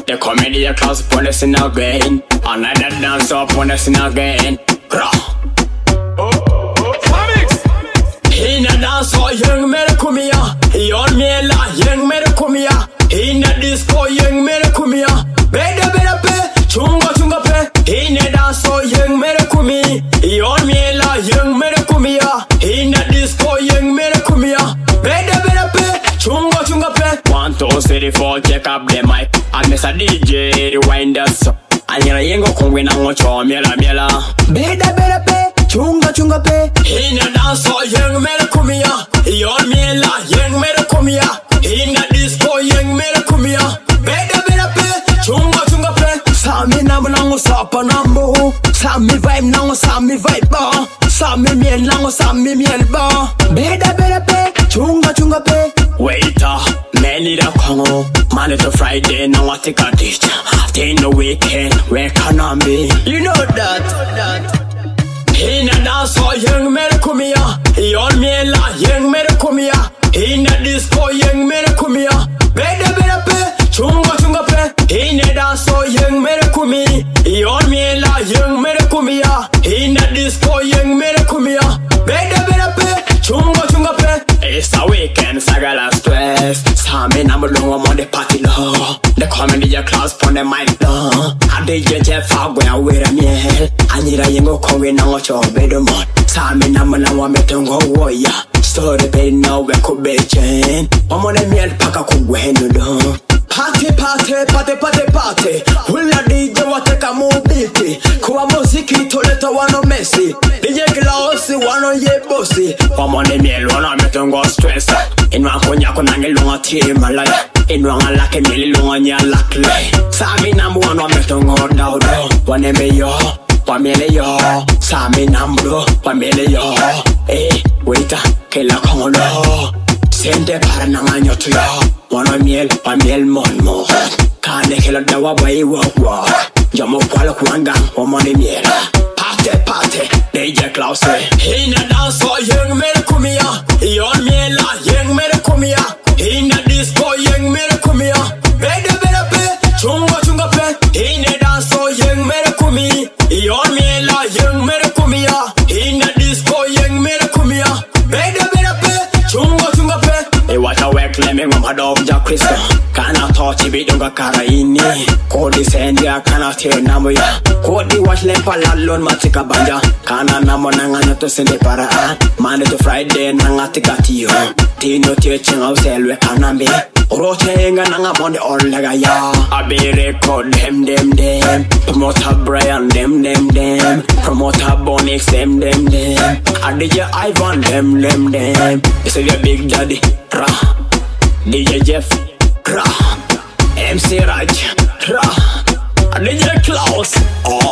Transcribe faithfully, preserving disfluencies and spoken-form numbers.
The comedy class upon us in again. Another dance upon us in again. Rah. In a dance for young Merakumia. He on me la young Merakumia. In a disco young Merakumia. Better better pay. Chunga chunga pay. In a dance for young Merakumi. He on me la young Merakumia. In a disco young Merakumia. Better better pay. Chunga chunga pay. One two three four check up the mic. I miss a D J rewind that song. And you're a young queen and watch your miela miela. Better better pay. Chunga chunga pay. In a dance for young Merakumia. He on me la young Merakumia. In a disco young Merakumia. Better better pay. Chunga chunga pay. Sami namu nangu sapa nambu. Sami vibe nangu sami vibe ba. Sami miel nangu sami miel ba. Better better pay. Chunga chunga pay. Waiter, many da Congo. Monday to Friday, now I take a dish. In the weekend, where can I be? You know that. In a dance for young Merakumia. He on me la young Merakumia. In a disco young Merakumia. Better better pay. Chunga chunga pay. In a dance for young Merakumi. He on me la young Merakumia. In a disco young Merakumia. Better better pay. Chunga chunga pay. It's a weekend, sagala stress. Sami number long on the party law. The comedy class pon the mic law. I did your Jeff out where with a meal. I need a young Congo now watch your bedroom. Sami number long on me to go warrior. Story pay now we could be chain. I'm on the meal pack a cook when you do. Party party party party party. Will a D J what take a mobility. Kuwa muziki toleta wano Messi. D J Klausi wano ye bossy. I'm on the meal wana me to go stress. In one konya konange longa team malaya. In one alake mili longa nya lakle. Sami namu wano me to go down down. Wane me yo. Pamele yo, Sami Nambo, Pamele yo. Eh, waiter, Kela Kongo. Sende para nanganyo to yo. Wana miel, Pamel Monmo. Kane Kela Dawa Bay Walk Walk. Jamo Kuala Kuanga, Omani miel. Party, party, D J Klaus. In a dance for young Merakumia. He on miel, young Merakumia. In a disco, young Merakumia. Better, better pay. Chunga, chunga pay. In a dance for young Merakumi. He on me la young Merakumia. In a disco young Merakumia. Better better pay. Chunga chunga pay. Hey what a work let me mama dog ja Krista. Kana touch it don't got cara ini. Kodi send ya kana tell namoya. Kodi watch lempa lalon matika banja. Kana namo nangana to send para an. Monday to Friday nangatika tiyo. Tino teaching of selwe kana me. Rotenga nanga money all laga ya. I be record them them them. Promoter Brian them them them. Promoter Bonix them them them. I D J Ivan them them them. It's a big daddy ra. D J Jeff ra. M C Raj ra. I D J Klaus.